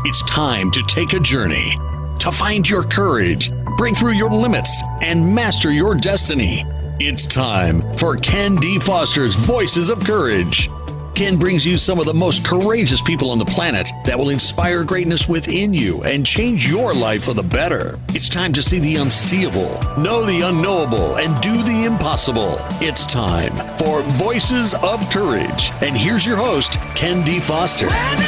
It's time to take a journey, to find your courage, break through your limits, and master your destiny. It's time for Ken D. Foster's Voices of Courage. Ken brings you some of the most courageous people on the planet that will inspire greatness within you and change your life for the better. It's time to see the unseeable, know the unknowable, and do the impossible. It's time for Voices of Courage. And here's your host, Ken D. Foster.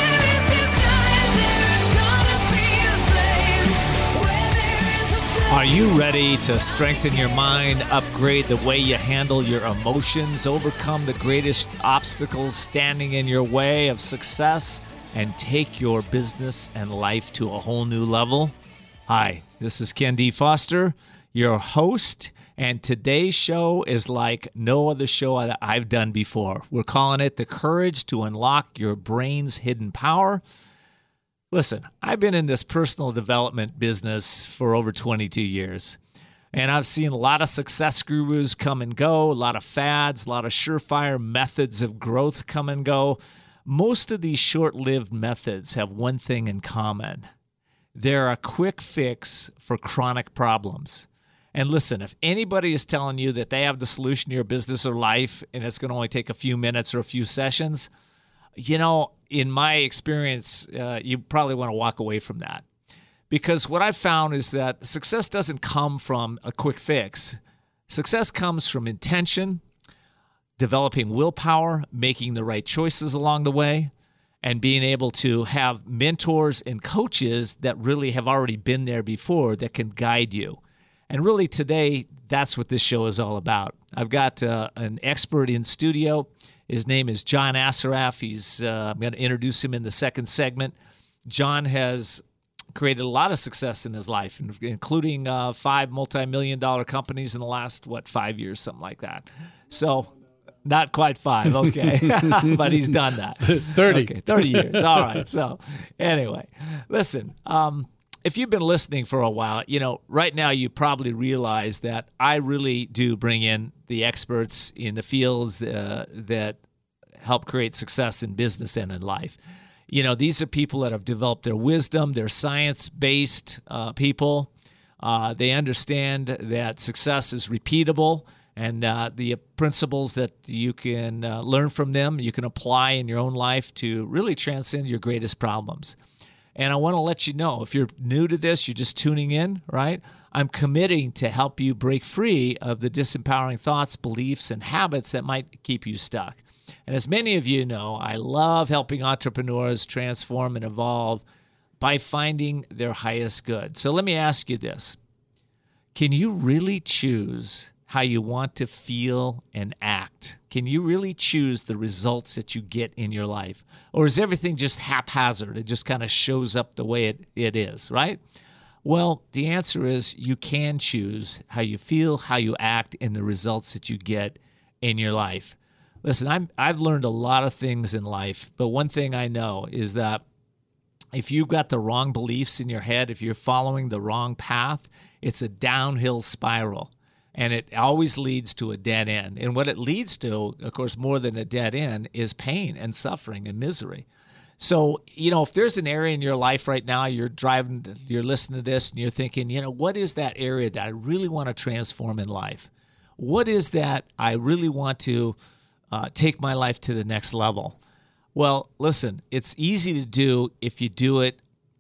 Are you ready to strengthen your mind, upgrade the way you handle your emotions, overcome the greatest obstacles standing in your way of success, and take your business and life to a whole new level? Hi, this is Ken D. Foster, your host, and today's show is like no other show that I've done before. We're calling it The Courage to Unlock Your Brain's Hidden Power. Listen, I've been in this personal development business for over 22 years, and I've seen a lot of success gurus come and go, a lot of fads, a lot of surefire methods of growth come and go. Most of these short-lived methods have one thing in common. They're a quick fix for chronic problems. And listen, if anybody is telling you that they have the solution to your business or life and it's going to only take a few minutes or a few sessions, you know, in my experience, you probably want to walk away from that. Because what I've found is that success doesn't come from a quick fix. Success comes from intention, developing willpower, making the right choices along the way, and being able to have mentors and coaches that really have already been there before that can guide you. And really today, that's what this show is all about. I've got an expert in studio. His name is John Assaraf. I'm going to introduce him in the second segment. John has created a lot of success in his life, including 5 multi-million-dollar companies in the last, 5 years, something like that. So, not quite 5, okay. But he's done that. 30. Okay, 30 years. All right. So, anyway, listen, if you've been listening for a while, you know, right now you probably realize that I really do bring in the experts in the fields that help create success in business and in life. You know, these are people that have developed their wisdom. They're science-based people. They understand that success is repeatable, and the principles that you can learn from them, you can apply in your own life to really transcend your greatest problems. And I want to let you know, if you're new to this, you're just tuning in, right? I'm committing to help you break free of the disempowering thoughts, beliefs, and habits that might keep you stuck. And as many of you know, I love helping entrepreneurs transform and evolve by finding their highest good. So let me ask you this. Can you really choose how you want to feel and act? Can you really choose the results that you get in your life? Or is everything just haphazard? It just kind of shows up the way it is, right? Well, the answer is you can choose how you feel, how you act, and the results that you get in your life. Listen, I've learned a lot of things in life, but one thing I know is that if you've got the wrong beliefs in your head, if you're following the wrong path, it's a downhill spiral. And it always leads to a dead end. And what it leads to, of course, more than a dead end, is pain and suffering and misery. So, you know, if there's an area in your life right now, you're driving, you're listening to this, and you're thinking, you know, what is that area that I really want to transform in life? What is that I really want to take my life to the next level? Well, listen, it's easy to do if you do it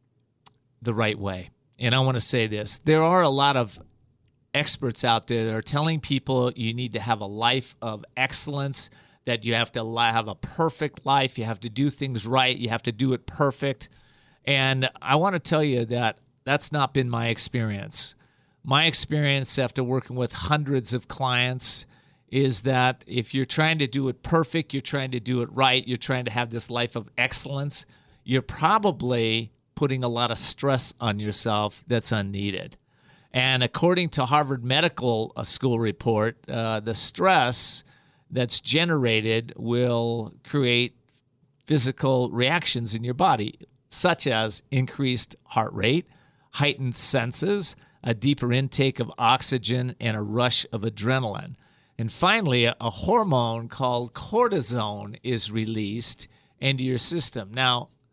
the right way. And I want to say this. There are a lot of experts out there that are telling people you need to have a life of excellence, that you have to have a perfect life, you have to do things right, you have to do it perfect. And I want to tell you that that's not been my experience. My experience after working with hundreds of clients is that if you're trying to do it perfect, you're trying to do it right, you're trying to have this life of excellence, you're probably putting a lot of stress on yourself that's unneeded. And according to Harvard Medical School report, the stress that's generated will create physical reactions in your body, such as increased heart rate, heightened senses, a deeper intake of oxygen, and a rush of adrenaline. And finally, a hormone called cortisone is released into your system. Now,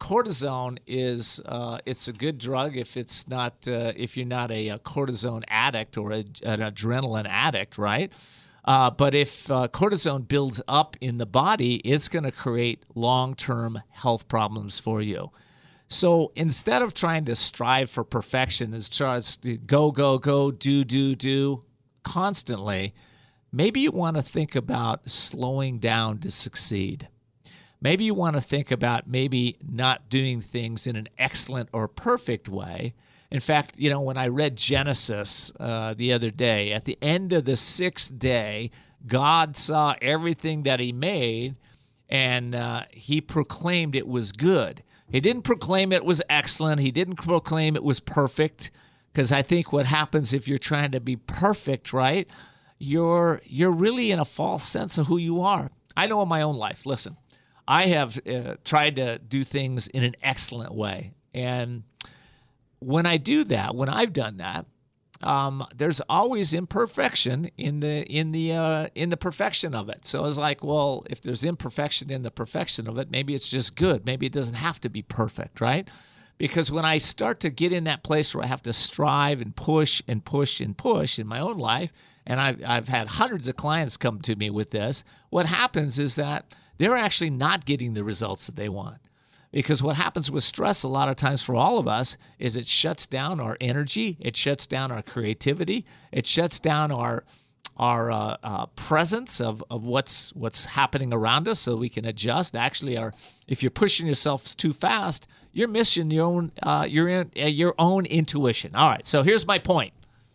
cortisone is it's a good drug if it's not if you're not a cortisone addict or an adrenaline addict, right? But if cortisone builds up in the body, it's going to create long-term health problems for you. So instead of trying to strive for perfection and try to go, do constantly, maybe you want to think about slowing down to succeed. Maybe you want to think about maybe not doing things in an excellent or perfect way. In fact, when I read Genesis the other day, at the end of the sixth day, God saw everything that he made, and he proclaimed it was good. He didn't proclaim it was excellent. He didn't proclaim it was perfect, because I think what happens if you're trying to be perfect, right, you're really in a false sense of who you are. I know in my own life, listen, I have tried to do things in an excellent way. And when I do that, when I've done that, there's always imperfection in the perfection of it. So I was like, well, if there's imperfection in the perfection of it, maybe it's just good. Maybe it doesn't have to be perfect, right? Because when I start to get in that place where I have to strive and push and push and push in my own life, and I've had hundreds of clients come to me with this, what happens is that they're actually not getting the results that they want. Because what happens with stress a lot of times for all of us is it shuts down our energy, it shuts down our creativity, it shuts down our presence of what's happening around us, so we can adjust. Actually, if you're pushing yourself too fast, you're missing your own intuition. All right, so here's my point.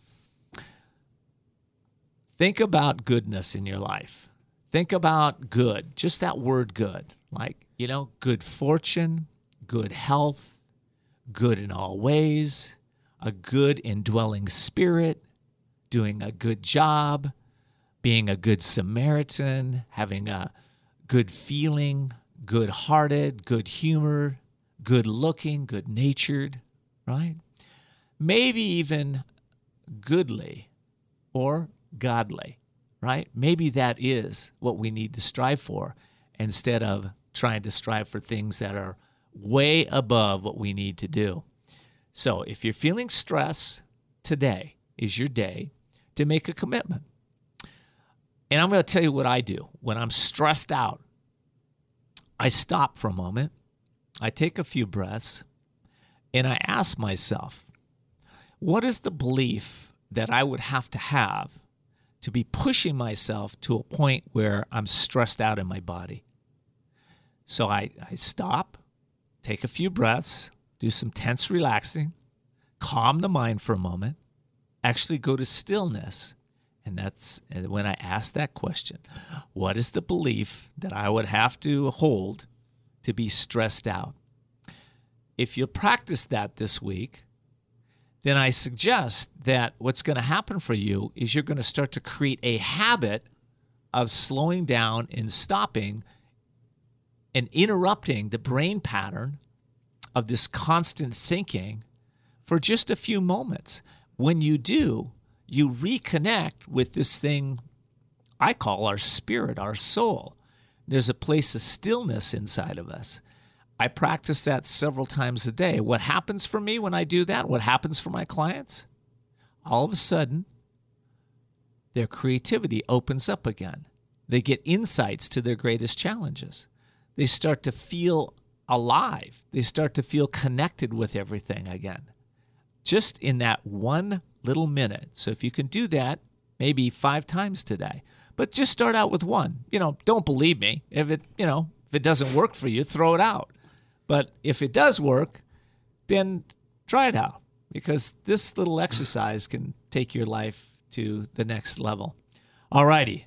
Think about goodness in your life. Think about good, just that word good, like, good fortune, good health, good in all ways, a good indwelling spirit, doing a good job, being a good Samaritan, having a good feeling, good-hearted, good humor, good-looking, good-natured, right? Maybe even goodly or godly. Right? Maybe that is what we need to strive for instead of trying to strive for things that are way above what we need to do. So if you're feeling stress, today is your day to make a commitment. And I'm going to tell you what I do. When I'm stressed out, I stop for a moment, I take a few breaths, and I ask myself, what is the belief that I would have to be pushing myself to a point where I'm stressed out in my body? So I stop, take a few breaths, do some tense relaxing, calm the mind for a moment, actually go to stillness. And that's when I ask that question, what is the belief that I would have to hold to be stressed out? If you practice that this week, then I suggest that what's going to happen for you is you're going to start to create a habit of slowing down and stopping and interrupting the brain pattern of this constant thinking for just a few moments. When you do, you reconnect with this thing I call our spirit, our soul. There's a place of stillness inside of us. I practice that several times a day. What happens for me when I do that? What happens for my clients? All of a sudden, their creativity opens up again. They get insights to their greatest challenges. They start to feel alive. They start to feel connected with everything again. Just in that one little minute. So if you can do that, maybe 5 times today. But just start out with one. Don't believe me. If it doesn't work for you, throw it out. But if it does work, then try it out, because this little exercise can take your life to the next level. All righty.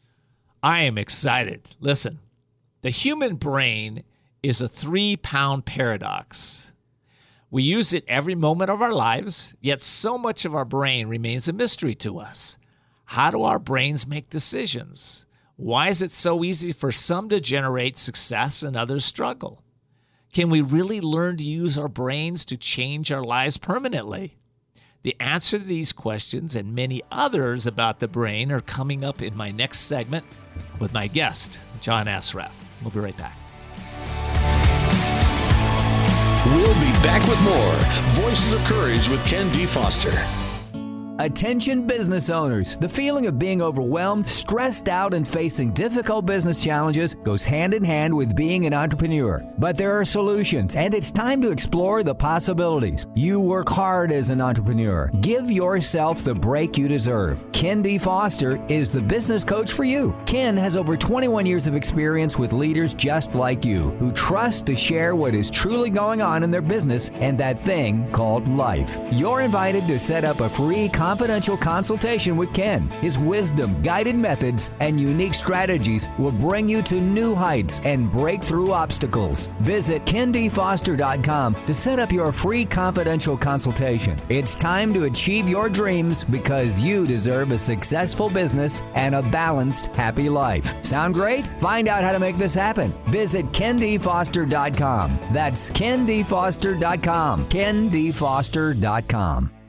I am excited. Listen, the human brain is a 3-pound paradox. We use it every moment of our lives, yet so much of our brain remains a mystery to us. How do our brains make decisions? Why is it so easy for some to generate success and others struggle? Can we really learn to use our brains to change our lives permanently? The answer to these questions and many others about the brain are coming up in my next segment with my guest, John Assaraf. We'll be right back. We'll be back with more Voices of Courage with Ken D. Foster. Attention business owners. The feeling of being overwhelmed, stressed out, and facing difficult business challenges goes hand in hand with being an entrepreneur. But there are solutions, and it's time to explore the possibilities. You work hard as an entrepreneur. Give yourself the break you deserve. Ken D. Foster is the business coach for you. Ken has over 21 years of experience with leaders just like you, who trust to share what is truly going on in their business and that thing called life. You're invited to set up a free confidential consultation with Ken. His wisdom, guided methods, and unique strategies will bring you to new heights and break through obstacles. Visit KenDFoster.com to set up your free confidential consultation. It's time to achieve your dreams because you deserve a successful business and a balanced, happy life. Sound great? Find out how to make this happen. Visit KenDFoster.com. That's KenDFoster.com. KenDFoster.com.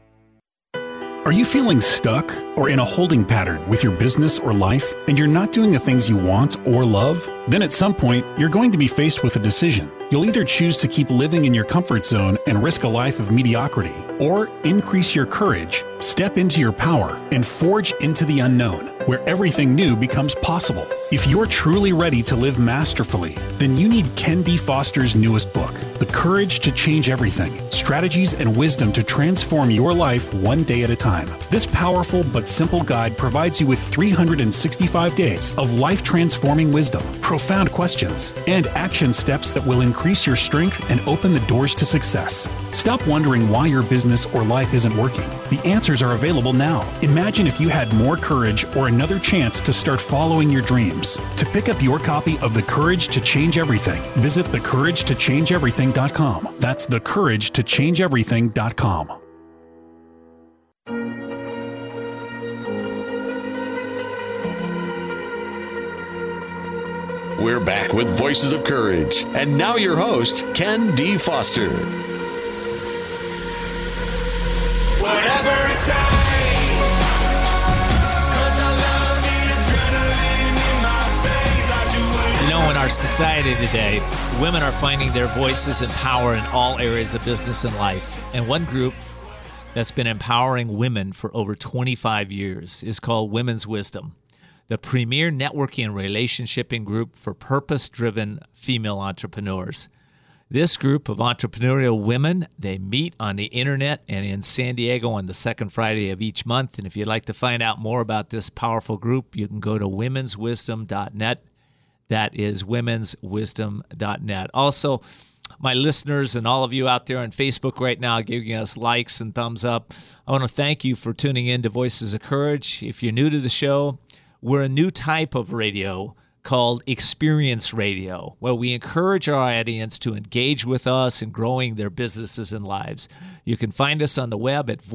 Are you feeling stuck or in a holding pattern with your business or life and you're not doing the things you want or love? Then at some point, you're going to be faced with a decision. You'll either choose to keep living in your comfort zone and risk a life of mediocrity, or increase your courage, step into your power, and forge into the unknown, where everything new becomes possible. If you're truly ready to live masterfully, then you need Ken D. Foster's newest book, The Courage to Change Everything, Strategies and Wisdom to Transform Your Life One Day at a Time. This powerful but simple guide provides you with 365 days of life-transforming wisdom, profound questions, and action steps that will increase your strength and open the doors to success. Stop wondering why your business or life isn't working. The answers are available now. Imagine if you had more courage or another chance to start following your dreams. To pick up your copy of The Courage to Change Everything, visit thecouragetochangeeverything.com. That's thecouragetochangeeverything.com. We're back with Voices of Courage. And now your host, Ken D. Foster. Whatever it takes, 'cause I love the adrenaline in my veins. I do it. You know, in our society today, women are finding their voices and power in all areas of business and life. And one group that's been empowering women for over 25 years is called Women's Wisdom, the premier networking and relationshiping group for purpose-driven female entrepreneurs. This group of entrepreneurial women, they meet on the internet and in San Diego on the second Friday of each month. And if you'd like to find out more about this powerful group, you can go to womenswisdom.net. That is womenswisdom.net. Also, my listeners and all of you out there on Facebook right now giving us likes and thumbs up, I want to thank you for tuning in to Voices of Courage. If you're new to the show, we're a new type of radio called Experience Radio, where we encourage our audience to engage with us in growing their businesses and lives. You can find us on the web at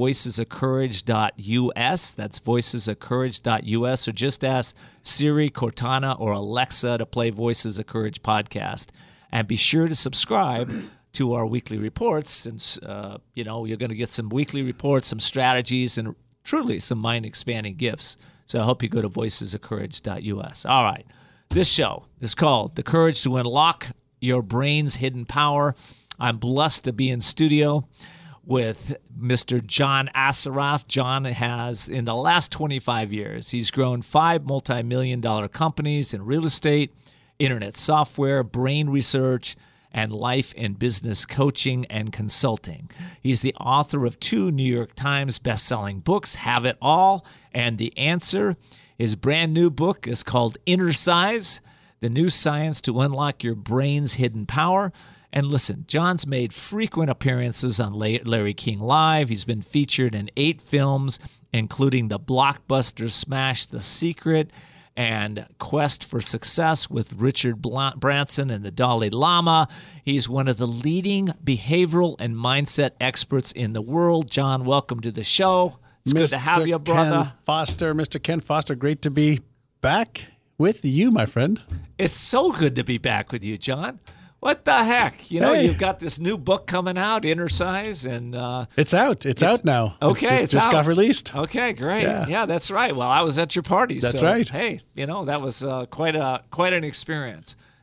voicesofcourage.us. That's voicesofcourage.us, or just ask Siri, Cortana, or Alexa to play Voices of Courage podcast. And be sure to subscribe to our weekly reports. And, you're going to get some weekly reports, some strategies, and truly some mind-expanding gifts. So I hope you go to voicesofcourage.us. All right. This show is called The Courage to Unlock Your Brain's Hidden Power. I'm blessed to be in studio with Mr. John Assaraf. John has, in the last 25 years, he's grown 5 multi-million-dollar companies in real estate, internet software, brain research, and life and business coaching and consulting. He's the author of 2 New York Times best-selling books, Have It All and The Answer. His brand new book is called Inner Size, The New Science to Unlock Your Brain's Hidden Power. And listen, John's made frequent appearances on Larry King Live. He's been featured in 8 films, including the blockbuster smash The Secret and Quest for Success with Richard Branson and the Dalai Lama. He's one of the leading behavioral and mindset experts in the world. John, welcome to the show. It's good to have you, brother. Mr. Ken Foster, great to be back with you, my friend. It's so good to be back with you, John. What the heck? You've got this new book coming out, Inner Size, and it's out. It's out now. Okay, it just got released. Okay, great. Yeah, that's right. Well, I was at your party. That's right. Hey, that was quite an experience.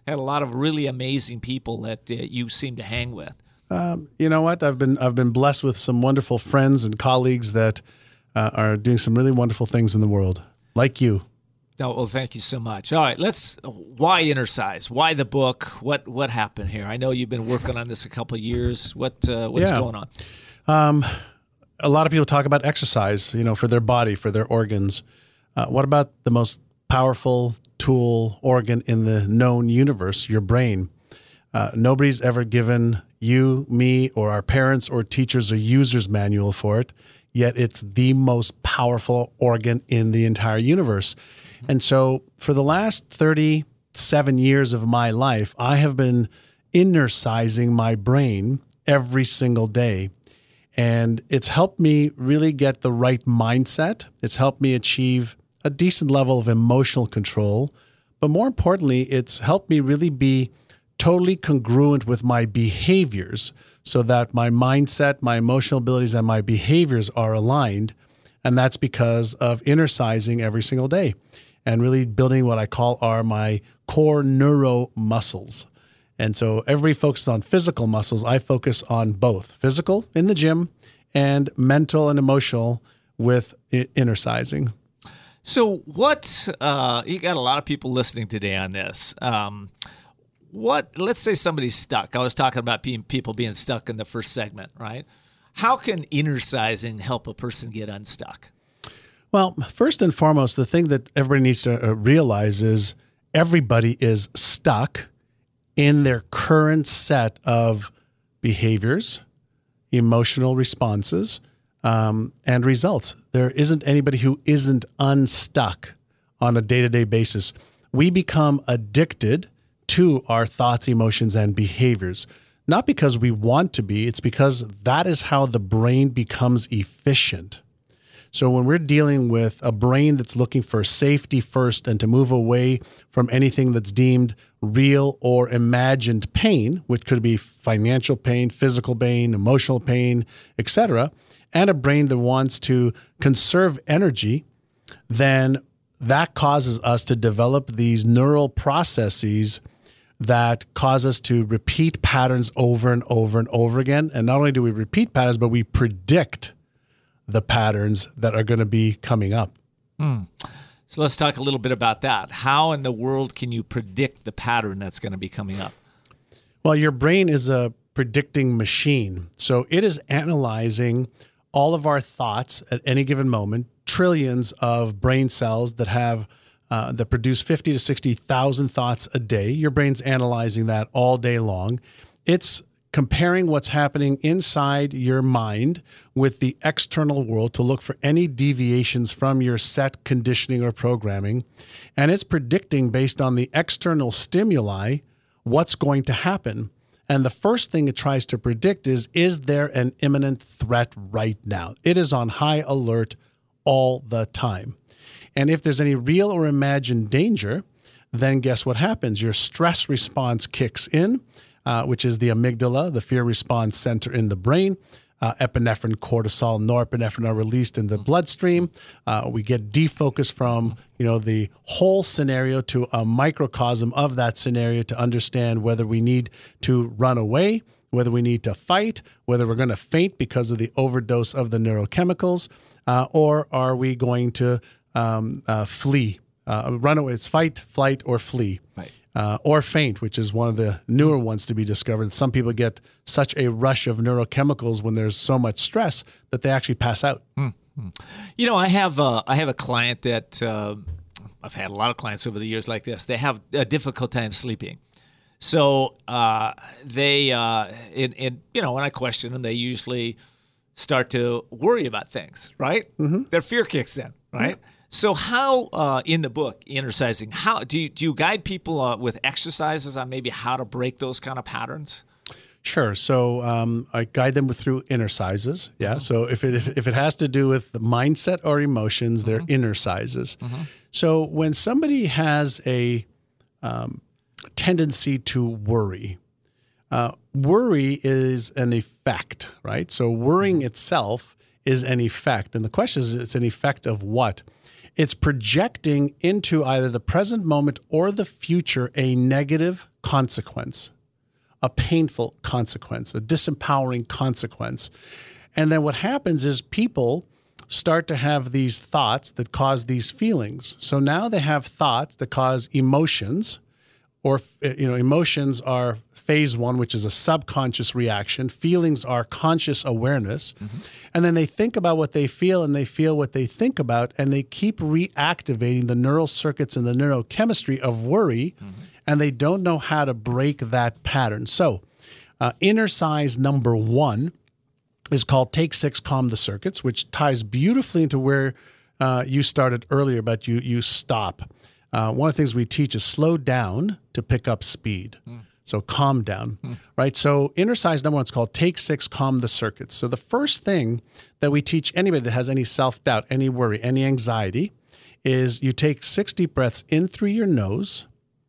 had a lot of really amazing people that you seem to hang with. You know what? I've been blessed with some wonderful friends and colleagues that are doing some really wonderful things in the world, like you. No, well, thank you so much. All right, why Innercise? Why the book? What happened here? I know you've been working on this a couple of years. What's going on? A lot of people talk about exercise, for their body, for their organs. What about the most powerful tool, organ in the known universe, your brain? Nobody's ever given you, me, or our parents or teachers a user's manual for it, yet it's the most powerful organ in the entire universe. And so for the last 37 years of my life, I have been innercising my brain every single day. And it's helped me really get the right mindset. It's helped me achieve a decent level of emotional control. But more importantly, it's helped me really be totally congruent with my behaviors so that my mindset, my emotional abilities, and my behaviors are aligned. And that's because of innercising every single day and really building what I call are my core neuro muscles. And so everybody focuses on physical muscles. I focus on both physical in the gym and mental and emotional with innercising. So you got a lot of people listening today on this. Let's say somebody's stuck. I was talking about people being stuck in the first segment, right? How can innercising help a person get unstuck? Well, first and foremost, the thing that everybody needs to realize is everybody is stuck in their current set of behaviors, emotional responses, and results. There isn't anybody who isn't unstuck on a day-to-day basis. We become addicted to our thoughts, emotions, and behaviors, not because we want to be, it's because that is how the brain becomes efficient. So when we're dealing with a brain that's looking for safety first and to move away from anything that's deemed real or imagined pain, which could be financial pain, physical pain, emotional pain, etc., and a brain that wants to conserve energy, then that causes us to develop these neural processes that cause us to repeat patterns over and over and over again. And not only do we repeat patterns, but we predict the patterns that are going to be coming up. So let's talk a little bit about that. How in the world can you predict the pattern that's going to be coming up? Well, your brain is a predicting machine. So it is analyzing all of our thoughts at any given moment, trillions of brain cells that produce 50 to 60,000 thoughts a day. Your brain's analyzing that all day long. It's comparing what's happening inside your mind with the external world to look for any deviations from your set conditioning or programming. And it's predicting based on the external stimuli what's going to happen. And the first thing it tries to predict is there an imminent threat right now? It is on high alert all the time. And if there's any real or imagined danger, then guess what happens? Your stress response kicks in, which is the amygdala, the fear response center in the brain. Epinephrine, cortisol, norepinephrine are released in the bloodstream. We get defocused from the whole scenario to a microcosm of that scenario to understand whether we need to run away, whether we need to fight, whether we're going to faint because of the overdose of the neurochemicals, or are we going to flee, run away. It's fight, flight, or flee. Right. Or faint, which is one of the newer ones to be discovered. Some people get such a rush of neurochemicals when there's so much stress that they actually pass out. I have a client that I've had a lot of clients over the years like this. They have a difficult time sleeping. So when I question them, they usually start to worry about things, right? Mm-hmm. Their fear kicks in, right? Mm-hmm. So how, in the book, Innercising, how do you guide people with exercises on maybe how to break those kind of patterns? Sure. So I guide them through innercises. Yeah. Mm-hmm. So if it has to do with the mindset or emotions, they're innercises. Mm-hmm. So when somebody has a tendency to worry, worry is an effect, right? So worrying itself is an effect. And the question is, it's an effect of what? It's projecting into either the present moment or the future a negative consequence, a painful consequence, a disempowering consequence. And then what happens is people start to have these thoughts that cause these feelings. So now they have thoughts that cause emotions, or emotions are phase one, which is a subconscious reaction. Feelings are conscious awareness. And then they think about what they feel and they feel what they think about, and they keep reactivating the neural circuits and the neurochemistry of worry, and they don't know how to break that pattern. So inner size number one is called Take 6, Calm the Circuits, which ties beautifully into where you started earlier about you stop. One of the things we teach is slow down to pick up speed. So calm down, right? So inner size number one is called Take 6, Calm the Circuits. So the first thing that we teach anybody that has any self-doubt, any worry, any anxiety is you take 6 deep breaths in through your nose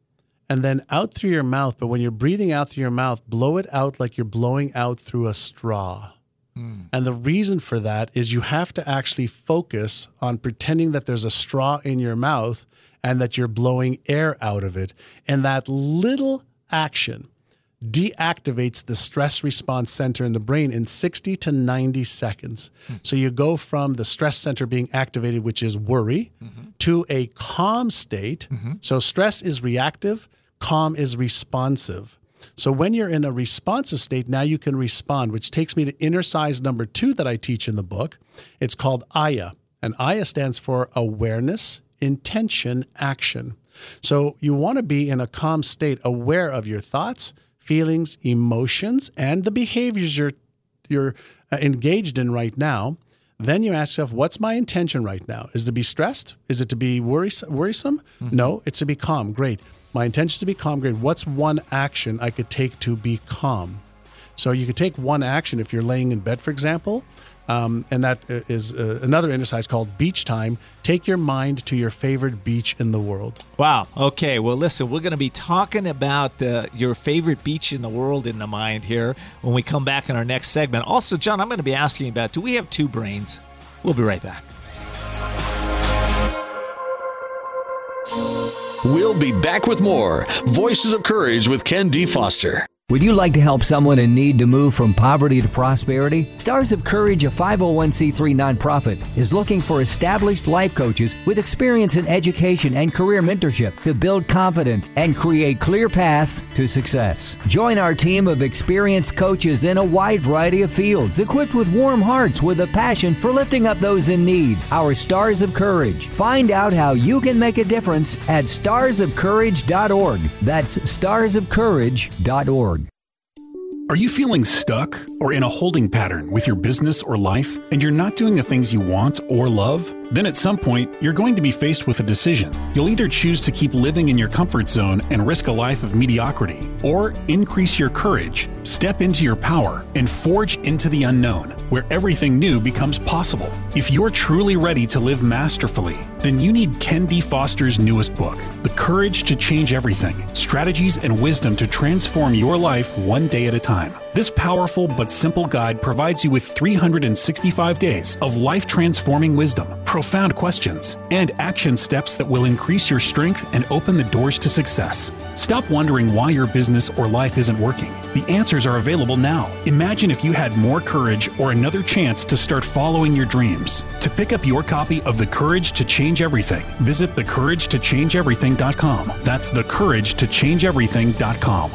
and then out through your mouth. But when you're breathing out through your mouth, blow it out like you're blowing out through a straw. And the reason for that is you have to actually focus on pretending that there's a straw in your mouth and that you're blowing air out of it. And that little action deactivates the stress response center in the brain in 60 to 90 seconds. So you go from the stress center being activated, which is worry, to a calm state. So stress is reactive, calm is responsive. So when you're in a responsive state, now you can respond, which takes me to inner size number 2 that I teach in the book. It's called AYA. And AYA stands for awareness, intention, action. So you want to be in a calm state, aware of your thoughts, feelings, emotions, and the behaviors you're engaged in right now. Then you ask yourself, what's my intention right now? Is it to be stressed? Is it to be worrisome? No, it's to be calm. Great. My intention is to be calm. Great. What's one action I could take to be calm? So you could take one action if you're laying in bed, for example, and that is another exercise called beach time. Take your mind to your favorite beach in the world. Wow. Okay. Well, listen, we're going to be talking about your favorite beach in the world in the mind here when we come back in our next segment. Also, John, I'm going to be asking about, do we have 2 brains? We'll be right back. We'll be back with more Voices of Courage with Ken D. Foster. Would you like to help someone in need to move from poverty to prosperity? Stars of Courage, a 501c3 nonprofit, is looking for established life coaches with experience in education and career mentorship to build confidence and create clear paths to success. Join our team of experienced coaches in a wide variety of fields, equipped with warm hearts with a passion for lifting up those in need. Our Stars of Courage. Find out how you can make a difference at starsofcourage.org. That's starsofcourage.org. Are you feeling stuck or in a holding pattern with your business or life, and you're not doing the things you want or love? Then at some point, you're going to be faced with a decision. You'll either choose to keep living in your comfort zone and risk a life of mediocrity, or increase your courage, step into your power, and forge into the unknown, where everything new becomes possible. If you're truly ready to live masterfully, then you need Ken D. Foster's newest book, The Courage to Change Everything: Strategies and Wisdom to Transform Your Life One Day at a Time. This powerful but simple guide provides you with 365 days of life-transforming wisdom, profound questions, and action steps that will increase your strength and open the doors to success. Stop wondering why your business or life isn't working. The answers are available now. Imagine if you had more courage or another chance to start following your dreams. To pick up your copy of The Courage to Change Everything, visit thecouragetochangeeverything.com. That's thecouragetochangeeverything.com.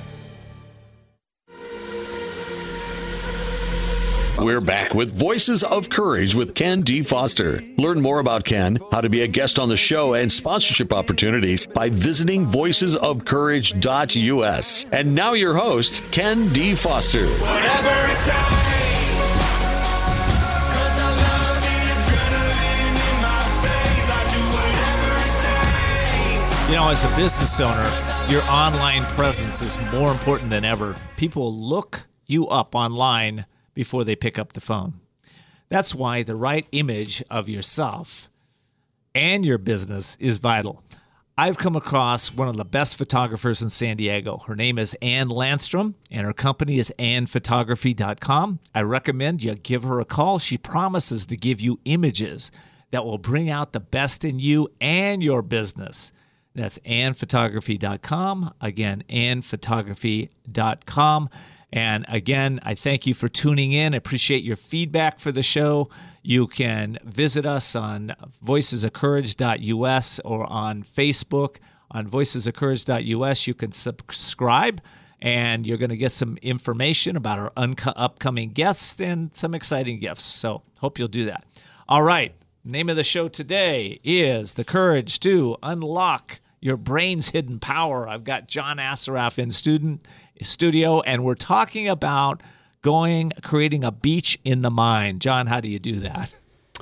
We're back with Voices of Courage with Ken D. Foster. Learn more about Ken, how to be a guest on the show, and sponsorship opportunities by visiting voicesofcourage.us. And now your host, Ken D. Foster. Whatever it takes, 'cause I love the adrenaline in my veins. I do whatever it takes. You know, as a business owner, your online presence is more important than ever. People look you up online before they pick up the phone. That's why the right image of yourself and your business is vital. I've come across one of the best photographers in San Diego. Her name is Ann Landstrom, and her company is annphotography.com. I recommend you give her a call. She promises to give you images that will bring out the best in you and your business. That's annphotography.com. Again, annphotography.com. And again, I thank you for tuning in. I appreciate your feedback for the show. You can visit us on voicesofcourage.us or on Facebook on voicesofcourage.us. You can subscribe, and you're going to get some information about our upcoming guests and some exciting gifts. So hope you'll do that. All right. Name of the show today is The Courage to Unlock Your Brain's Hidden Power. I've got John Assaraf in studio, and we're talking about creating a beach in the mind. John, how do you do that?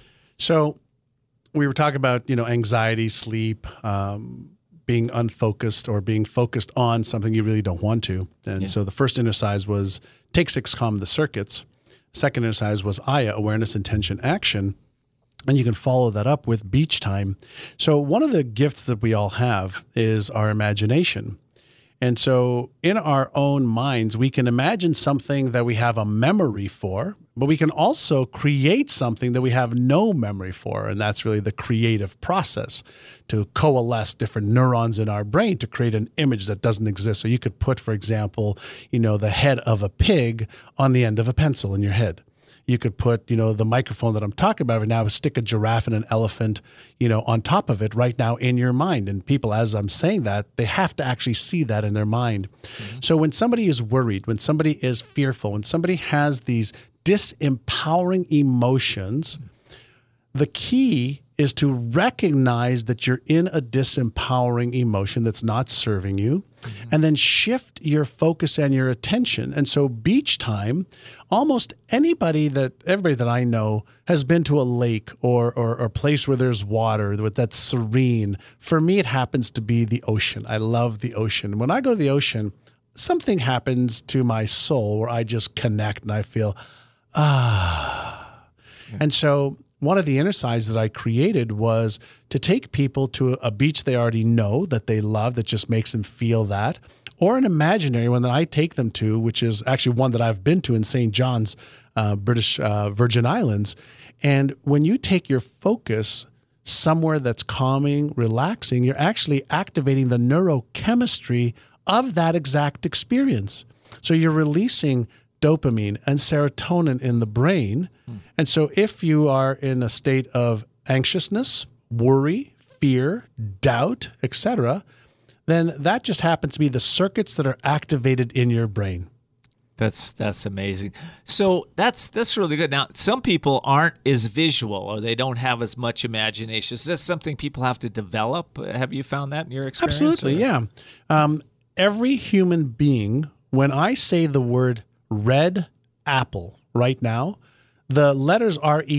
So we were talking about, anxiety, sleep, being unfocused or being focused on something you really don't want to. And so the first exercise was Take 6, Calm the Circuits. Second exercise was AYA, Awareness, Intention, Action. And you can follow that up with beach time. So one of the gifts that we all have is our imagination. And so in our own minds, we can imagine something that we have a memory for, but we can also create something that we have no memory for. And that's really the creative process, to coalesce different neurons in our brain to create an image that doesn't exist. So you could put, for example, the head of a pig on the end of a pencil in your head. You could put, the microphone that I'm talking about right now, stick a giraffe and an elephant, on top of it right now in your mind. And people, as I'm saying that, they have to actually see that in their mind. Mm-hmm. So when somebody is worried, when somebody is fearful, when somebody has these disempowering emotions, the key is to recognize that you're in a disempowering emotion that's not serving you, and then shift your focus and your attention. And so beach time, almost everybody that I know has been to a lake or a place where there's water that's serene. For me, it happens to be the ocean. I love the ocean. When I go to the ocean, something happens to my soul where I just connect and I feel, And so one of the exercises that I created was to take people to a beach they already know, that they love, that just makes them feel that, or an imaginary one that I take them to, which is actually one that I've been to in St. John's, British Virgin Islands. And when you take your focus somewhere that's calming, relaxing, you're actually activating the neurochemistry of that exact experience. So you're releasing dopamine and serotonin in the brain. And so if you are in a state of anxiousness, worry, fear, doubt, etc., then that just happens to be the circuits that are activated in your brain. That's amazing. So that's really good. Now, some people aren't as visual, or they don't have as much imagination. Is this something people have to develop? Have you found that in your experience? Absolutely, yeah. Every human being, when I say the word red apple right now, the letters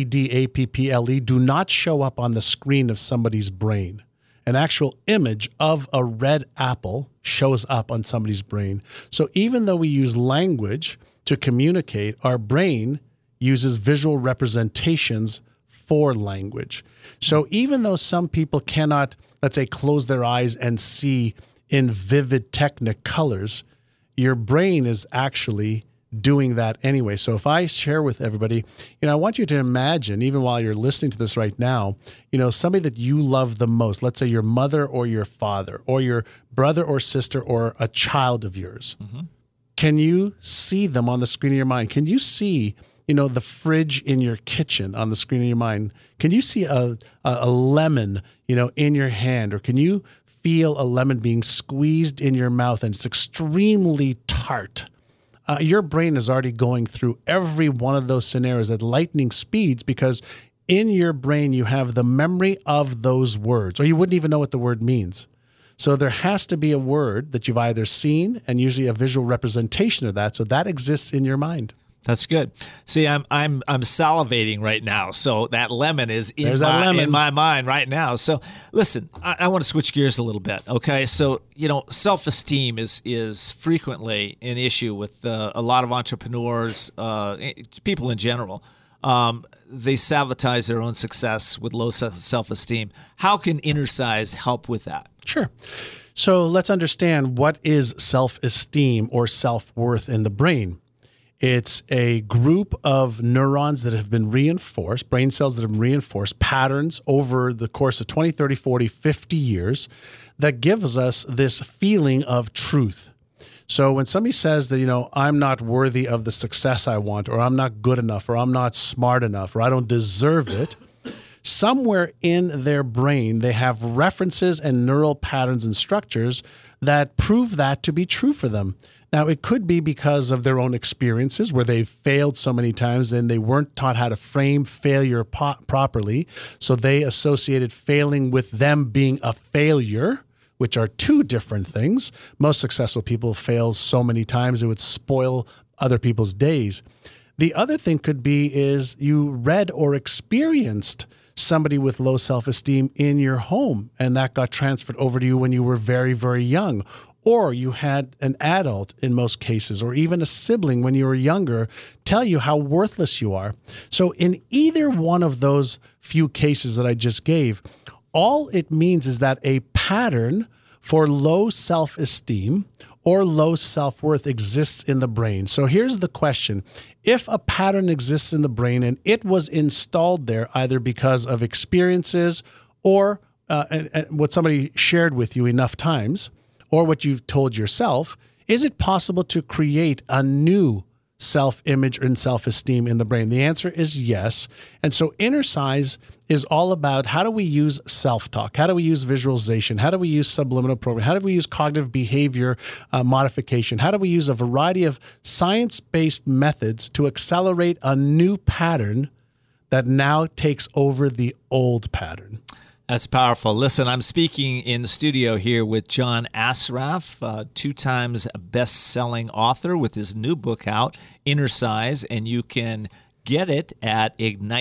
REDAPPLE do not show up on the screen of somebody's brain. An actual image of a red apple shows up on somebody's brain. So even though we use language to communicate, our brain uses visual representations for language. So even though some people cannot, let's say, close their eyes and see in vivid technic colors, your brain is actually doing that anyway. So if I share with everybody, I want you to imagine, even while you're listening to this right now, somebody that you love the most, let's say your mother or your father or your brother or sister or a child of yours. Mm-hmm. Can you see them on the screen of your mind? Can you see, the fridge in your kitchen on the screen of your mind? Can you see a lemon, in your hand? Or can you feel a lemon being squeezed in your mouth and it's extremely tart? Your brain is already going through every one of those scenarios at lightning speeds, because in your brain you have the memory of those words, or you wouldn't even know what the word means. So there has to be a word that you've either seen, and usually a visual representation of that. So that exists in your mind. That's good. See, I'm salivating right now. So that lemon is in my mind right now. So listen, I want to switch gears a little bit. Okay. So, self-esteem is frequently an issue with a lot of entrepreneurs, people in general. They sabotage their own success with low self-esteem. How can Innercise help with that? Sure. So let's understand what is self-esteem or self-worth in the brain. It's a group of neurons that have been reinforced, brain cells that have been reinforced, patterns over the course of 20, 30, 40, 50 years that gives us this feeling of truth. So when somebody says that, I'm not worthy of the success I want, or I'm not good enough, or I'm not smart enough, or I don't deserve it, somewhere in their brain, they have references and neural patterns and structures that prove that to be true for them. Now, it could be because of their own experiences where they've failed so many times and they weren't taught how to frame failure properly. So they associated failing with them being a failure, which are two different things. Most successful people fail so many times it would spoil other people's days. The other thing could be is you read or experienced somebody with low self-esteem in your home, and that got transferred over to you when you were very, very young. Or you had an adult in most cases, or even a sibling when you were younger, tell you how worthless you are. So in either one of those few cases that I just gave, all it means is that a pattern for low self-esteem or low self-worth exists in the brain. So here's the question. If a pattern exists in the brain and it was installed there either because of experiences or what somebody shared with you enough times, or what you've told yourself, is it possible to create a new self-image and self-esteem in the brain? The answer is yes. And so Innercise is all about how do we use self-talk? How do we use visualization? How do we use subliminal programming? How do we use cognitive behavior modification? How do we use a variety of science-based methods to accelerate a new pattern that now takes over the old pattern? That's powerful. Listen, I'm speaking in the studio here with John Assaraf, 2 times best-selling author with his new book out, Innercise, and you can get it at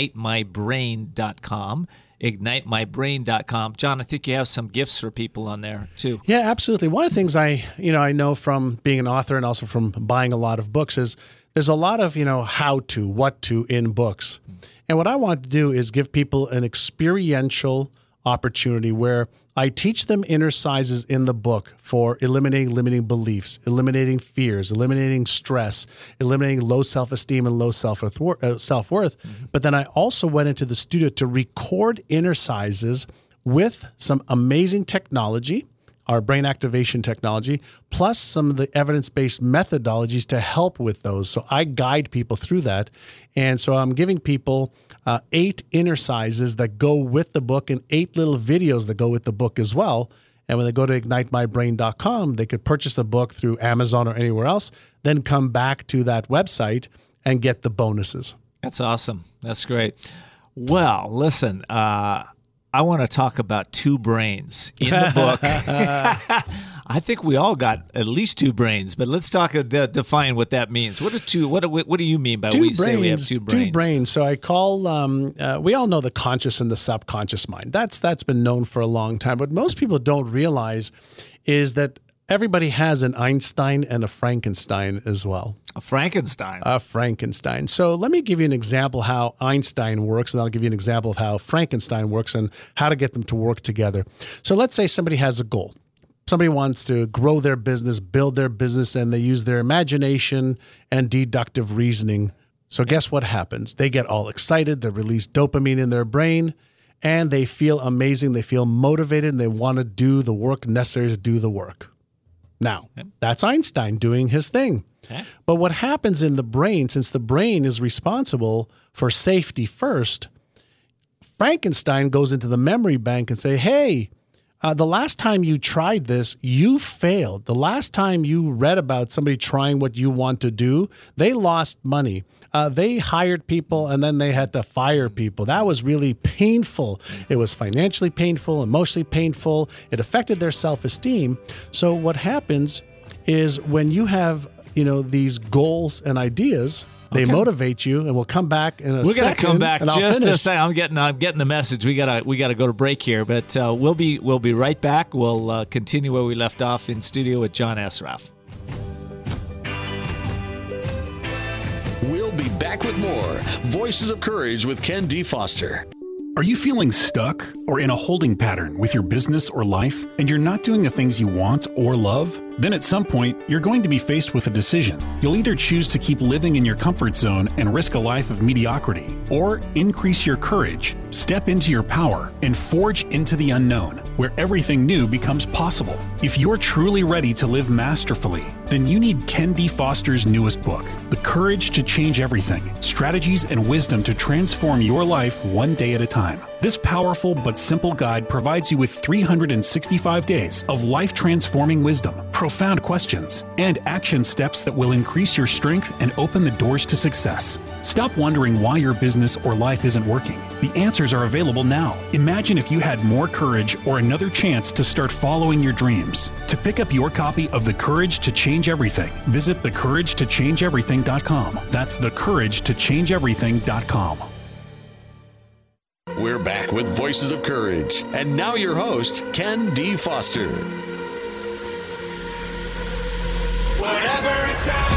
ignitemybrain.com. IgniteMyBrain.com. John, I think you have some gifts for people on there too. Yeah, absolutely. One of the things I know from being an author and also from buying a lot of books is there's a lot of, how to, what to in books. And what I want to do is give people an experiential opportunity where I teach them Innercises in the book for eliminating limiting beliefs, eliminating fears, eliminating stress, eliminating low self-esteem and low self-worth. Mm-hmm. But then I also went into the studio to record Innercises with some amazing technology, our brain activation technology, plus some of the evidence-based methodologies to help with those. So I guide people through that. And so I'm giving people 8 Innercises that go with the book and 8 little videos that go with the book as well. And when they go to ignitemybrain.com, they could purchase the book through Amazon or anywhere else, then come back to that website and get the bonuses. That's awesome. That's great. Well, listen, I want to talk about 2 brains in the book. I think we all got at least 2 brains, but let's talk define what that means. What is 2? What do you mean by we say we have 2 brains? 2 brains. So I call we all know the conscious and the subconscious mind. That's been known for a long time. What most people don't realize is that everybody has an Einstein and a Frankenstein as well. A Frankenstein. A Frankenstein. So let me give you an example how Einstein works, and I'll give you an example of how Frankenstein works and how to get them to work together. So let's say somebody has a goal. Somebody wants to grow their business, build their business, and they use their imagination and deductive reasoning. So guess what happens? They get all excited. They release dopamine in their brain, and they feel amazing. They feel motivated, and they want to do the work necessary to do the work. Now, that's Einstein doing his thing. Okay. But what happens in the brain, since the brain is responsible for safety first, Frankenstein goes into the memory bank and say, hey, the last time you tried this, you failed. The last time you read about somebody trying what you want to do, they lost money. They hired people and then they had to fire people. That was really painful. It was financially painful, emotionally painful. It affected their self-esteem. So what happens is when you have, these goals and ideas, they motivate you, and we'll come back in a second. We're going to come back just to say I'm getting the message. We got to go to break here, but we'll be right back. We'll continue where we left off in studio with John Assaraf. We'll be back with more Voices of Courage with Ken D. Foster. Are you feeling stuck or in a holding pattern with your business or life, and you're not doing the things you want or love? then at some point, you're going to be faced with a decision. You'll either choose to keep living in your comfort zone and risk a life of mediocrity, or increase your courage, step into your power, and forge into the unknown, where everything new becomes possible. If you're truly ready to live masterfully, then you need Ken D. Foster's newest book, The Courage to Change Everything: Strategies and Wisdom to Transform Your Life One Day at a Time. This powerful but simple guide provides you with 365 days of life-transforming wisdom, profound questions, and action steps that will increase your strength and open the doors to success. Stop wondering why your business or life isn't working. The answers are available now. Imagine if you had more courage or another chance to start following your dreams. To pick up your copy of The Courage to Change Everything, visit thecouragetochangeeverything.com. That's thecouragetochangeeverything.com. We're back with Voices of Courage. And now your host, Ken D. Foster. Whatever it takes.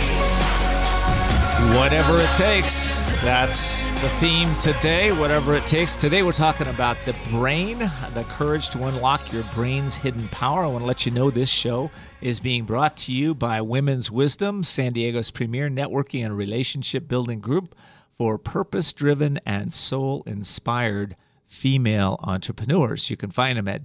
Whatever it takes. That's the theme today. Whatever it takes. Today we're talking about the brain, the courage to unlock your brain's hidden power. I want to let you know this show is being brought to you by Women's Wisdom, San Diego's premier networking and relationship building group for purpose-driven and soul-inspired female entrepreneurs. You can find them at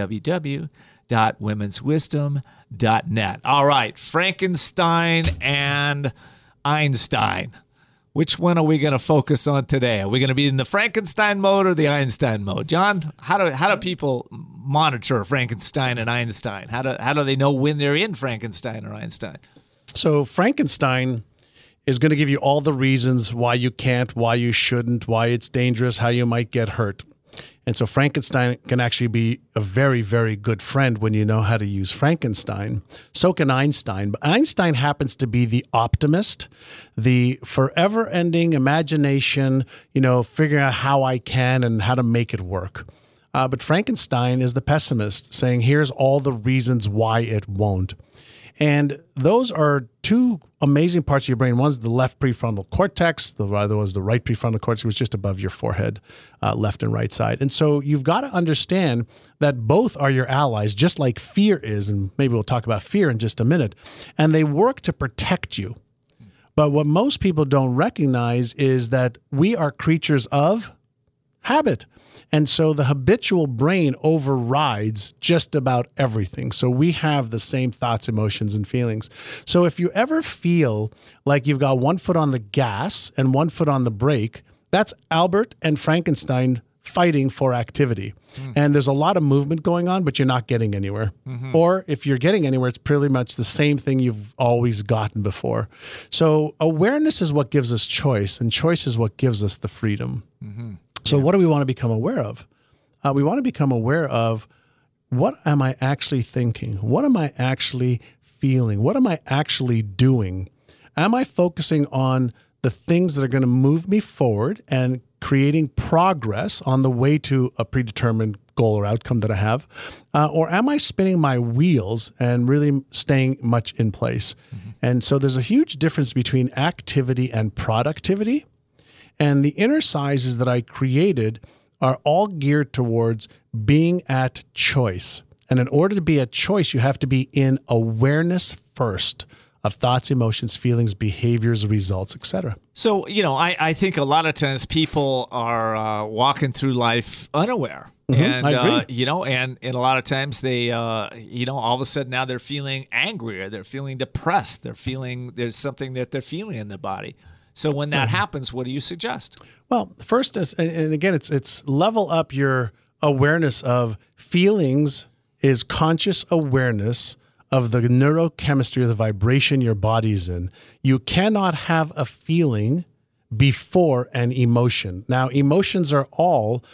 www.womenswisdom.net. All right, Frankenstein and Einstein. Which one are we going to focus on today? Are we going to be in the Frankenstein mode or the Einstein mode? John, how do people monitor Frankenstein and Einstein? How do they know when they're in Frankenstein or Einstein? So Frankenstein is going to give you all the reasons why you can't, why you shouldn't, why it's dangerous, how you might get hurt. And so Frankenstein can actually be a very, very good friend when you know how to use Frankenstein. So can Einstein. But Einstein happens to be the optimist, the forever-ending imagination, figuring out how I can and how to make it work. But Frankenstein is the pessimist, saying, here's all the reasons why it won't. And those are two amazing parts of your brain. One's the left prefrontal cortex. The other was the right prefrontal cortex, which is just above your forehead, left and right side. And so you've got to understand that both are your allies, just like fear is. And maybe we'll talk about fear in just a minute. And they work to protect you. But what most people don't recognize is that we are creatures of habit. And so the habitual brain overrides just about everything. So we have the same thoughts, emotions, and feelings. So if you ever feel like you've got one foot on the gas and one foot on the brake, that's Albert and Frankenstein fighting for activity. And there's a lot of movement going on, but you're not getting anywhere. Or if you're getting anywhere, it's pretty much the same thing you've always gotten before. So awareness is what gives us choice, and choice is what gives us the freedom. So what do we want to become aware of? We want to become aware of, what am I actually thinking? What am I actually feeling? What am I actually doing? Am I focusing on the things that are going to move me forward and creating progress on the way to a predetermined goal or outcome that I have? Or am I spinning my wheels and really staying much in place? And so there's a huge difference between activity and productivity. And the inner sizes that I created are all geared towards being at choice. And in order to be at choice, you have to be in awareness first of thoughts, emotions, feelings, behaviors, results, etc. So, I think a lot of times people are walking through life unaware. And, I agree. And a lot of times they, all of a sudden now they're feeling angry, or they're feeling depressed. There's something that they're feeling in their body. So when that happens, what do you suggest? Well, first, and again, it's level up your awareness of feelings is conscious awareness of the neurochemistry of the vibration your body's in. You cannot have a feeling before an emotion. Now, emotions are all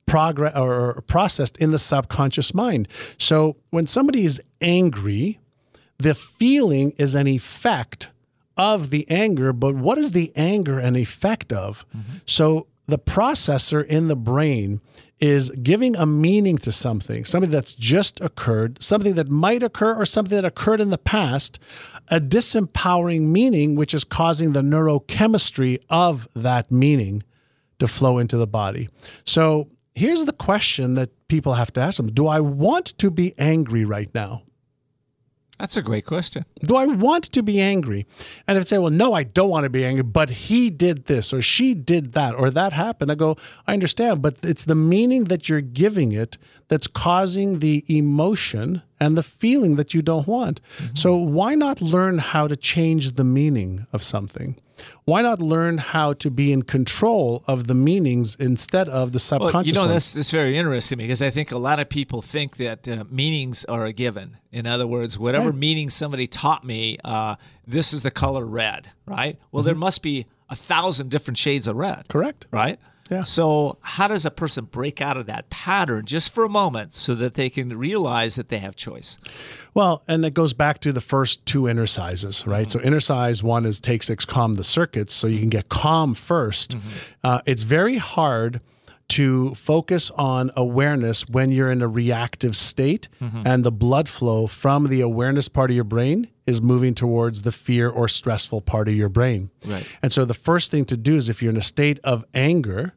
processed in the subconscious mind. So when somebody is angry, the feeling is an effect of the anger, but what is the anger an effect of? So the processor in the brain is giving a meaning to something that's just occurred, something that might occur, or something that occurred in the past, a disempowering meaning, which is causing the neurochemistry of that meaning to flow into the body. So here's the question that people have to ask them. Do I want to be angry right now? That's a great question. Do I want to be angry? And if I say, well, no, I don't want to be angry, but he did this or she did that or that happened, I go, I understand, but it's the meaning that you're giving it that's causing the emotion and the feeling that you don't want. So why not learn how to change the meaning of something? Why not learn how to be in control of the meanings instead of the subconscious? Well, ones? that's very interesting because I think a lot of people think that meanings are a given. In other words, whatever meaning somebody taught me, this is the color red, right? Well, there must be 1,000 different shades of red. Correct. Right? Yeah. So how does a person break out of that pattern just for a moment so that they can realize that they have choice? Well, and it goes back to the first two inner sizes, right? So inner size one is take six, calm the circuits, so you can get calm first. It's very hard to focus on awareness when you're in a reactive state and the blood flow from the awareness part of your brain is moving towards the fear or stressful part of your brain. Right. And so the first thing to do is if you're in a state of anger,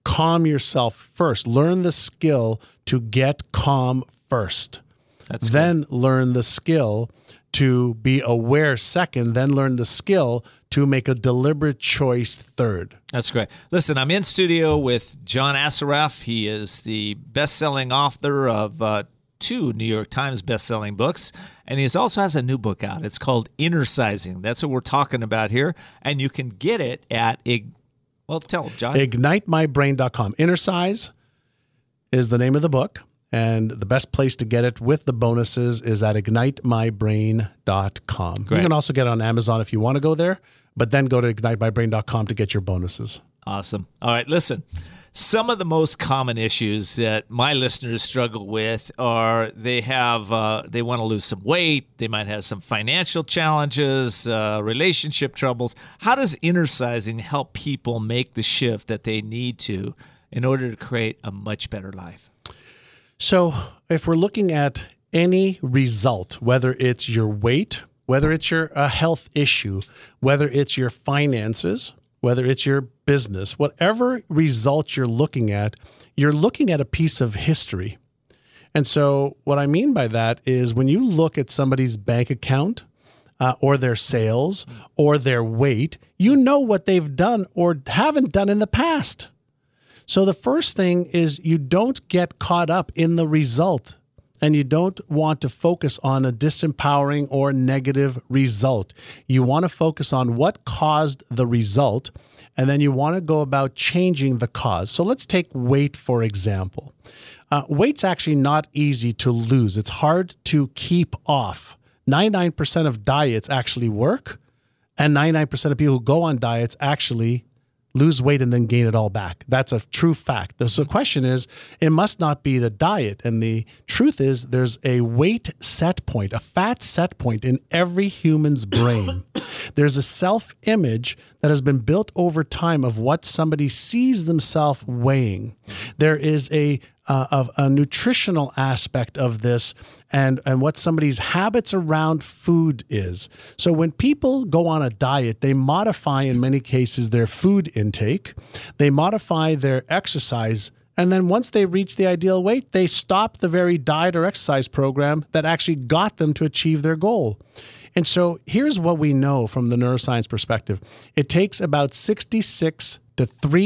calm yourself first. Learn the skill to get calm first. Then learn the skill to be aware second, then learn the skill to make a deliberate choice third. That's great. Listen, I'm in studio with John Assaraf. He is the best-selling author of 2 New York Times best-selling books, and he also has a new book out. It's called Inner Sizing. That's what we're talking about here, and you can get it at, tell him, John. IgniteMyBrain.com. Inner Size is the name of the book. And the best place to get it with the bonuses is at IgniteMyBrain.com. Great. You can also get it on Amazon if you want to go there, but then go to IgniteMyBrain.com to get your bonuses. Awesome. All right, listen. Some of the most common issues that my listeners struggle with are they want to lose some weight, they might have some financial challenges, relationship troubles. How does inner sizing help people make the shift that they need to in order to create a much better life? So if we're looking at any result, whether it's your weight, whether it's your health issue, whether it's your finances, whether it's your business, whatever result you're looking at a piece of history. And so what I mean by that is when you look at somebody's bank account or their sales or their weight, you know what they've done or haven't done in the past. So the first thing is you don't get caught up in the result and you don't want to focus on a disempowering or negative result. You want to focus on what caused the result and then you want to go about changing the cause. So let's take weight, for example. Weight's actually not easy to lose. It's hard to keep off. 99% of diets actually work and 99% of people who go on diets actually lose weight and then gain it all back. That's a true fact. So the question is, it must not be the diet. And the truth is there's a weight set point, a fat set point in every human's brain. There's a self-image that has been built over time of what somebody sees themselves weighing. There is a nutritional aspect of this and what somebody's habits around food is. So when people go on a diet, they modify in many cases their food intake, they modify their exercise, and then once they reach the ideal weight, they stop the very diet or exercise program that actually got them to achieve their goal. And so here's what we know from the neuroscience perspective. It takes about 66 to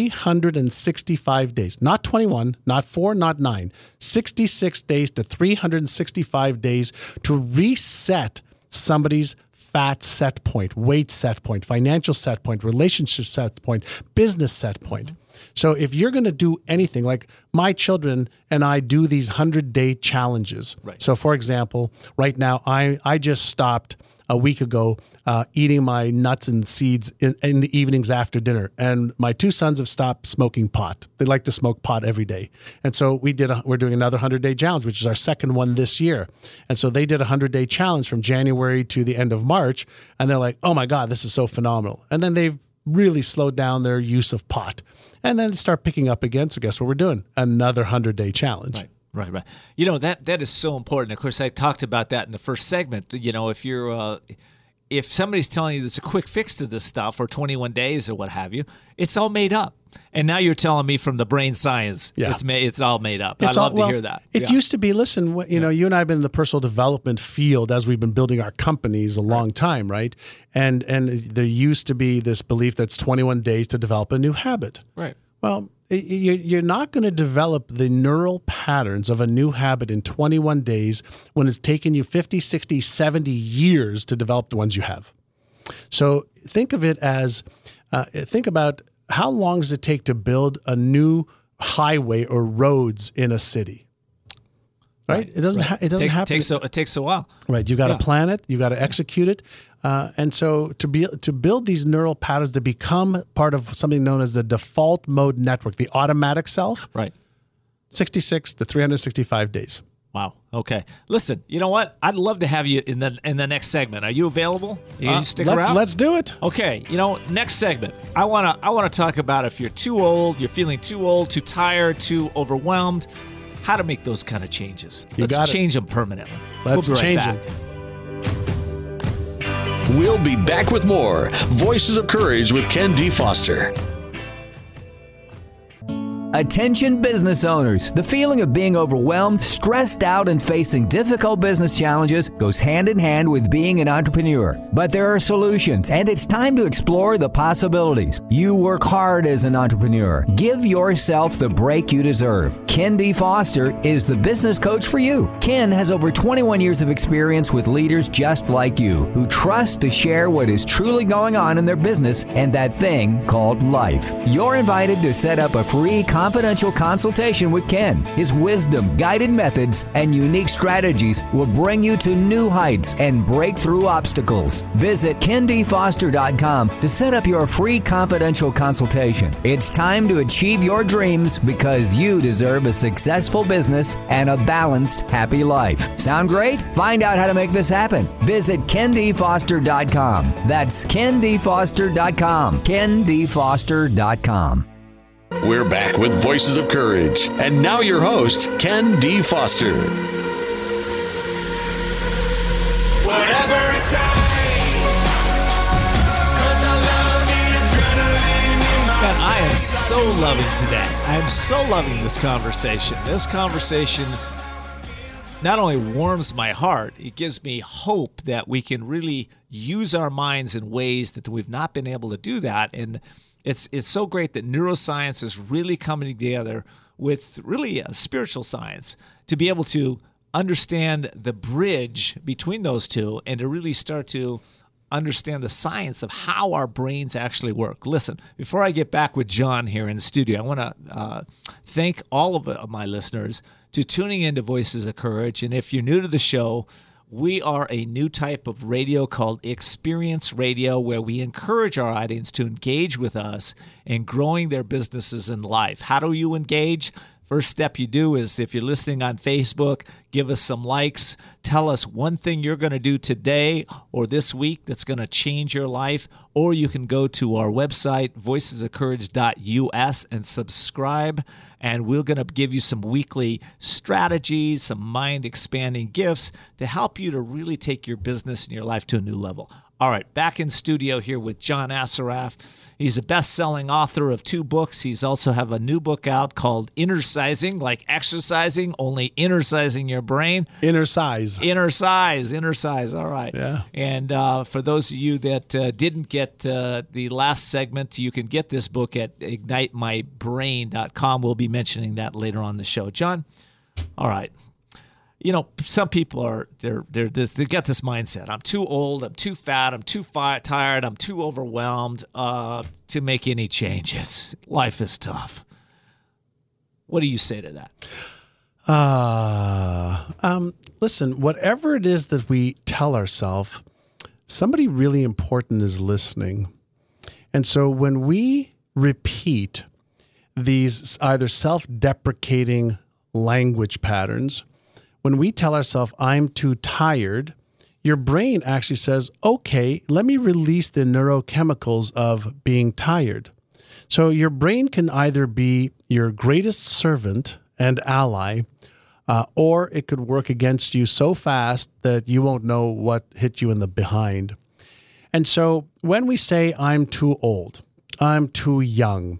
365 days, not 21, not 4, not 9, 66 days to 365 days to reset somebody's fat set point, weight set point, financial set point, relationship set point, business set point. So if you're going to do anything, like my children and I do these 100-day challenges. Right. So for example, right now, I just stopped a week ago eating my nuts and seeds in the evenings after dinner. And my 2 sons have stopped smoking pot. They like to smoke pot every day. And so we're doing another 100-day challenge, which is our second one this year. And so they did a 100-day challenge from January to the end of March. And they're like, oh my God, this is so phenomenal. And then they've really slowed down their use of pot. And then start picking up again. So guess what we're doing? Another 100-day challenge. Right. You know, that is so important. Of course, I talked about that in the first segment. You know, if you're if somebody's telling you there's a quick fix to this stuff or 21 days or what have you, it's all made up. And now you're telling me from the brain science, Yeah. it's all made up. It's I love all- well, to hear that. It Yeah. used to be, listen, you know, you and I have been in the personal development field as we've been building our companies a long time, right? And there used to be this belief that's 21 days to develop a new habit. Right. Well, you're not going to develop the neural patterns of a new habit in 21 days when it's taken you 50, 60, 70 years to develop the ones you have. So think of it as, think about how long does it take to build a new highway or roads in a city? Right? It doesn't. It doesn't happen. It takes a while. Right. You got to plan it. You got to execute it. And so to build these neural patterns to become part of something known as the default mode network, the automatic self, Right. 66 to 365 days. Wow. Okay. Listen, you know what? I'd love to have you in the next segment. Are you available? You stick around? Let's do it. Okay, next segment. I wanna talk about if you're too old, you're feeling too old, too tired, too overwhelmed, how to make those kind of changes. Let's got it. change them permanently. Let's we'll be right change back. it. We'll be back with more Voices of Courage with Ken D. Foster. Attention business owners. The feeling of being overwhelmed, stressed out, and facing difficult business challenges goes hand in hand with being an entrepreneur. But there are solutions, and it's time to explore the possibilities. You work hard as an entrepreneur. Give yourself the break you deserve. Ken D. Foster is the business coach for you. Ken has over 21 years of experience with leaders just like you, who trust to share what is truly going on in their business and that thing called life. You're invited to set up a free confidential consultation with Ken. His wisdom, guided methods, and unique strategies will bring you to new heights and break through obstacles. Visit kendfoster.com to set up your free confidential consultation. It's time to achieve your dreams because you deserve a successful business and a balanced, happy life. Sound great? Find out how to make this happen. Visit kendfoster.com. That's kendfoster.com. kendfoster.com. We're back with Voices of Courage. And now your host, Ken D. Foster. Whatever it takes, 'cause I love the adrenaline in my Man, I am so loving today. I am so loving this conversation. This conversation not only warms my heart, it gives me hope that we can really use our minds in ways that we've not been able to do that. And it's so great that neuroscience is really coming together with really spiritual science to be able to understand the bridge between those two and to really start to understand the science of how our brains actually work. Listen, before I get back with John here in the studio, I want to thank all of my listeners to tuning into Voices of Courage. And if you're new to the show, we are a new type of radio called Experience Radio, where we encourage our audience to engage with us in growing their businesses and life. How do you engage? First step you do is, if you're listening on Facebook, give us some likes. Tell us one thing you're going to do today or this week that's going to change your life. Or you can go to our website, voicesofcourage.us, and subscribe. And we're going to give you some weekly strategies, some mind-expanding gifts to help you to really take your business and your life to a new level. All right, back in studio here with John Assaraf. He's a best-selling author of 2 books. He's also have a new book out called Inner-Sizing, like exercising, only inner-sizing your brain. Inner size. Inner size. All right. Yeah. And for those of you that didn't get the last segment, you can get this book at ignitemybrain.com. We'll be mentioning that later on the show. John, all right. You know, some people are they got this mindset. I'm too old. I'm too fat. I'm too tired. I'm too overwhelmed to make any changes. Life is tough. What do you say to that? Listen, whatever it is that we tell ourselves, somebody really important is listening. And so when we repeat these either self-deprecating language patterns, when we tell ourselves, I'm too tired, your brain actually says, okay, let me release the neurochemicals of being tired. So your brain can either be your greatest servant and ally, or it could work against you so fast that you won't know what hit you in the behind. And so when we say, I'm too old, I'm too young,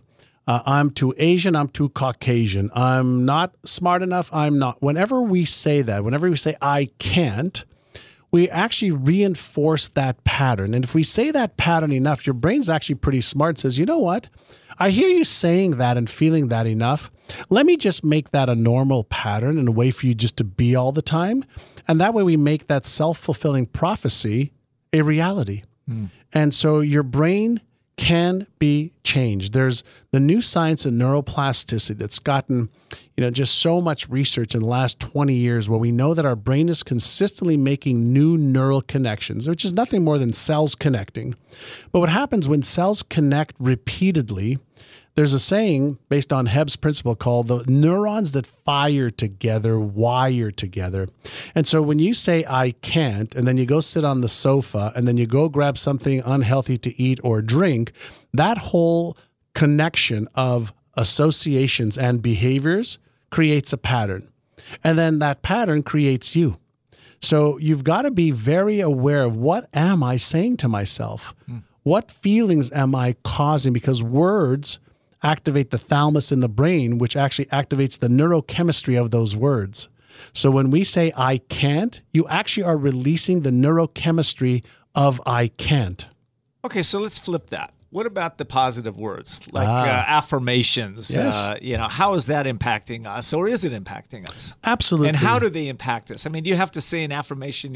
I'm too Asian, I'm too Caucasian, I'm not smart enough, I'm not. Whenever we say that, whenever we say I can't, we actually reinforce that pattern. And if we say that pattern enough, your brain's actually pretty smart, says, you know what? I hear you saying that and feeling that enough. Let me just make that a normal pattern and a way for you just to be all the time. And that way we make that self-fulfilling prophecy a reality. And so your brain can be changed. There's the new science of neuroplasticity that's gotten, just so much research in the last 20 years where we know that our brain is consistently making new neural connections, which is nothing more than cells connecting. But what happens when cells connect repeatedly, there's a saying based on Hebb's principle called the neurons that fire together wire together. And so when you say, I can't, and then you go sit on the sofa, and then you go grab something unhealthy to eat or drink, that whole connection of associations and behaviors creates a pattern. And then that pattern creates you. So you've got to be very aware of what am I saying to myself? What feelings am I causing? Because words activate the thalamus in the brain, which actually activates the neurochemistry of those words. So when we say I can't, you actually are releasing the neurochemistry of I can't. Okay, so let's flip that. What about the positive words, like affirmations? Yes. How is that impacting us, or is it impacting us? Absolutely. And how do they impact us? I mean, do you have to say an affirmation,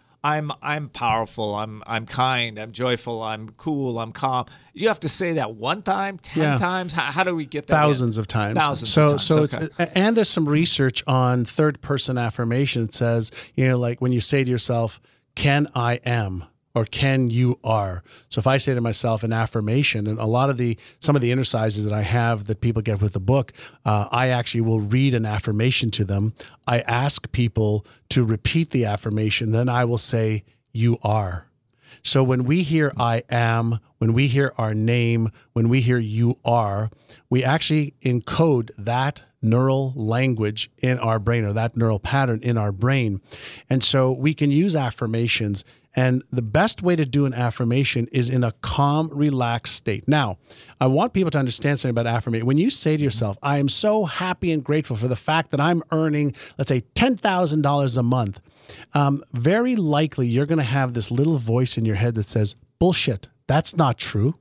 I'm powerful, I'm kind, I'm joyful, I'm cool, I'm calm. You have to say that one time, 10 times? How do we get that Thousands in? of times. Thousands of times. So Okay. and there's some research on third-person affirmation that says, like when you say to yourself, can I am, or can you are. So if I say to myself an affirmation, and some of the exercises that I have that people get with the book, I actually will read an affirmation to them. I ask people to repeat the affirmation, then I will say, you are. So when we hear I am, when we hear our name, when we hear you are, we actually encode that neural language in our brain, or that neural pattern in our brain. And so we can use affirmations. And the best way to do an affirmation is in a calm, relaxed state. Now, I want people to understand something about affirmation. When you say to yourself, I am so happy and grateful for the fact that I'm earning, let's say, $10,000 a month, very likely you're going to have this little voice in your head that says, bullshit, that's not true.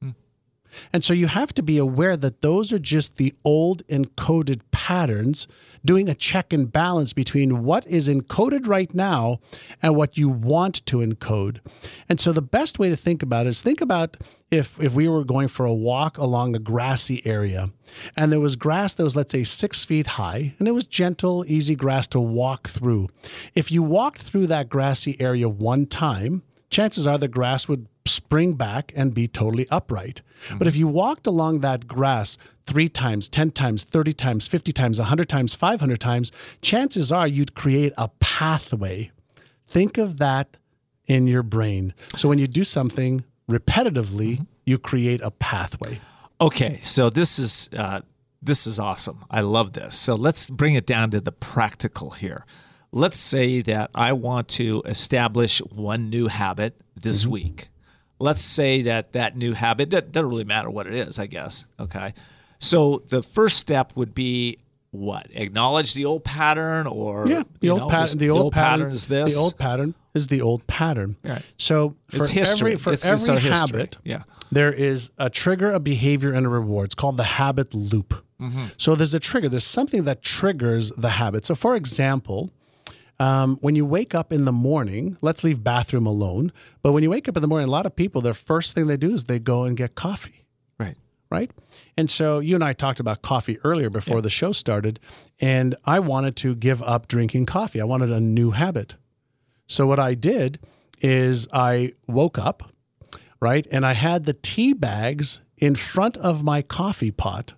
And so you have to be aware that those are just the old encoded patterns, doing a check and balance between what is encoded right now and what you want to encode. And so the best way to think about it is think about if we were going for a walk along a grassy area, and there was grass that was, let's say, 6 feet high, and it was gentle, easy grass to walk through. If you walked through that grassy area one time, chances are the grass would spring back and be totally upright. But if you walked along that grass 3 times, 10 times, 30 times, 50 times, 100 times, 500 times, chances are you'd create a pathway. Think of that in your brain. So when you do something repetitively, you create a pathway. Okay, so this is awesome. I love this. So let's bring it down to the practical here. Let's say that I want to establish one new habit this week. Let's say that new habit, that doesn't really matter what it is, I guess. Okay. So the first step would be what? Acknowledge the old pattern, or the old pattern is this. The old pattern is the old pattern. Right. So for It's history. every our history. habit, Yeah. there is a trigger, a behavior, and a reward. It's called the habit loop. So there's a trigger. There's something that triggers the habit. So for example, when you wake up in the morning, let's leave bathroom alone, but when you wake up in the morning, a lot of people, their first thing they do is they go and get coffee. Right? And so you and I talked about coffee earlier before the show started, and I wanted to give up drinking coffee. I wanted a new habit. So what I did is I woke up, right, and I had the tea bags in front of my coffee pot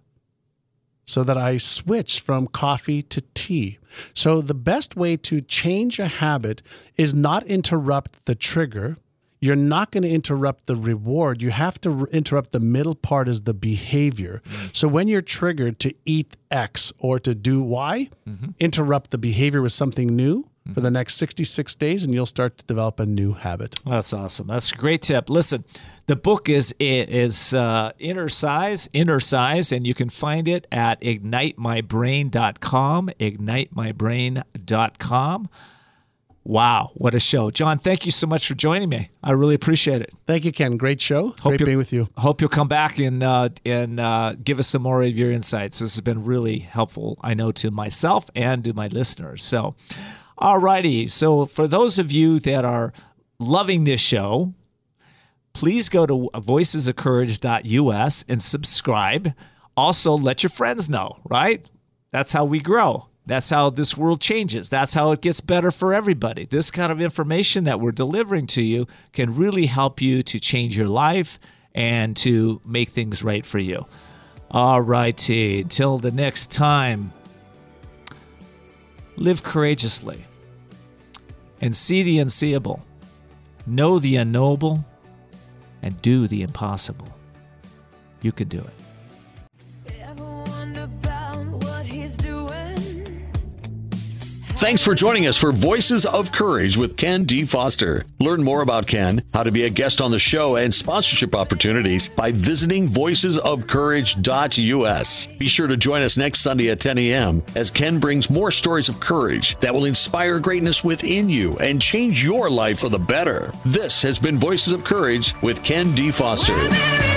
so that I switched from coffee to tea. So the best way to change a habit is not interrupt the trigger. You're not going to interrupt the reward. You have to interrupt the middle part, is the behavior. So when you're triggered to eat X or to do Y, interrupt the behavior with something new, for the next 66 days, and you'll start to develop a new habit. That's awesome. That's a great tip. Listen, the book is Inner Size, and you can find it at ignitemybrain.com, ignitemybrain.com. Wow, what a show. John, thank you so much for joining me. I really appreciate it. Thank you, Ken. Great show. Great being with you. Hope you'll come back and give us some more of your insights. This has been really helpful, I know, to myself and to my listeners. So, all righty. So for those of you that are loving this show, please go to voicesofcourage.us and subscribe. Also, let your friends know, right? That's how we grow. That's how this world changes. That's how it gets better for everybody. This kind of information that we're delivering to you can really help you to change your life and to make things right for you. All righty. Till the next time, live courageously and see the unseeable, know the unknowable, and do the impossible. You can do it. Thanks for joining us for Voices of Courage with Ken D. Foster. Learn more about Ken, how to be a guest on the show, and sponsorship opportunities by visiting voicesofcourage.us. Be sure to join us next Sunday at 10 a.m. as Ken brings more stories of courage that will inspire greatness within you and change your life for the better. This has been Voices of Courage with Ken D. Foster.